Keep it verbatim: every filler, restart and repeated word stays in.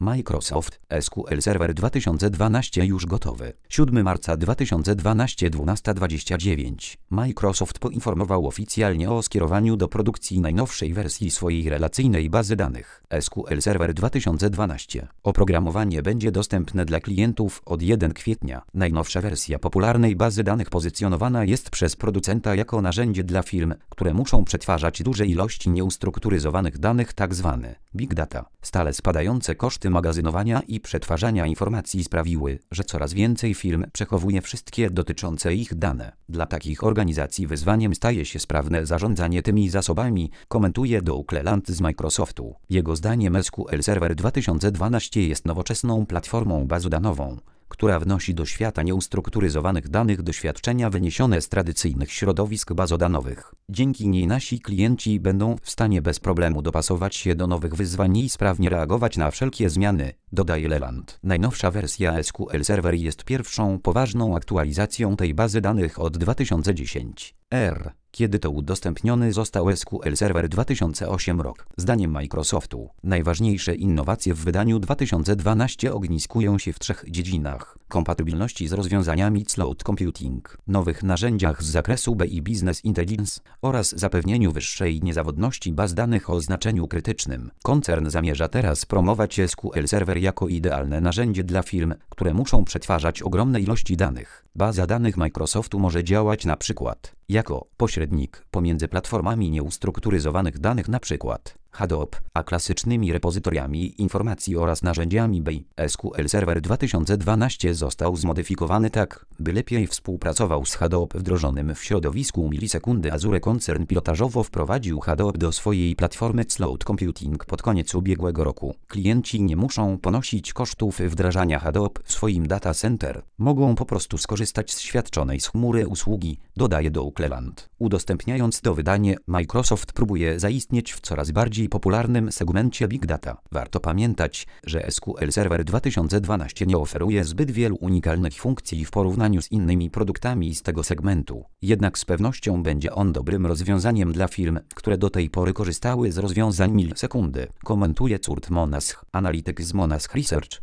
Microsoft S Q L Server dwa tysiące dwanaście już gotowy. siódmego marca dwa tysiące dwunastego, dwunasta dwadzieścia dziewięć. Microsoft poinformował oficjalnie o skierowaniu do produkcji najnowszej wersji swojej relacyjnej bazy danych S Q L Server dwa tysiące dwanaście. Oprogramowanie będzie dostępne dla klientów od pierwszego kwietnia. Najnowsza wersja popularnej bazy danych pozycjonowana jest przez producenta jako narzędzie dla firm, które muszą przetwarzać duże ilości nieustrukturyzowanych danych, tzw. Big Data. Stale spadające koszty magazynowania i przetwarzania informacji sprawiły, że coraz więcej firm przechowuje wszystkie dotyczące ich dane. Dla takich organizacji wyzwaniem staje się sprawne zarządzanie tymi zasobami, komentuje Doug Leland z Microsoftu. Jego zdaniem S Q L Server dwa tysiące dwanaście jest nowoczesną platformą bazodanową, która wnosi do świata nieustrukturyzowanych danych doświadczenia wyniesione z tradycyjnych środowisk bazodanowych. Dzięki niej nasi klienci będą w stanie bez problemu dopasować się do nowych wyzwań i sprawnie reagować na wszelkie zmiany, dodaje Leland. Najnowsza wersja S Q L Server jest pierwszą poważną aktualizacją tej bazy danych od dwa tysiące dziesiątego r. Kiedy to udostępniony został S Q L Server dwa tysiące ósmy rok. Zdaniem Microsoftu, najważniejsze innowacje w wydaniu dwa tysiące dwunastym ogniskują się w trzech dziedzinach: kompatybilności z rozwiązaniami cloud computing, nowych narzędziach z zakresu B I Business Intelligence oraz zapewnieniu wyższej niezawodności baz danych o znaczeniu krytycznym. Koncern zamierza teraz promować S Q L Server jako idealne narzędzie dla firm, które muszą przetwarzać ogromne ilości danych. Baza danych Microsoftu może działać na przykład jako pośrednik pomiędzy platformami nieustrukturyzowanych danych, np. Hadoop, a klasycznymi repozytoriami informacji oraz narzędziami B I. S Q L Server dwa tysiące dwanaście został zmodyfikowany tak, by lepiej współpracował z Hadoop wdrożonym w środowisku milisekundy Azure. Koncern pilotażowo wprowadził Hadoop do swojej platformy Cloud Computing pod koniec ubiegłego roku. Klienci nie muszą ponosić kosztów wdrażania Hadoop w swoim data center. Mogą po prostu skorzystać z świadczonej z chmury usługi, dodaje Doug Leland. Udostępniając to wydanie, Microsoft próbuje zaistnieć w coraz bardziej popularnym segmencie Big Data. Warto pamiętać, że S Q L Server dwa tysiące dwanaście nie oferuje zbyt wielu unikalnych funkcji w porównaniu z innymi produktami z tego segmentu. Jednak z pewnością będzie on dobrym rozwiązaniem dla firm, które do tej pory korzystały z rozwiązań milisekundy, komentuje Kurt Monash, analityk z Monash Research.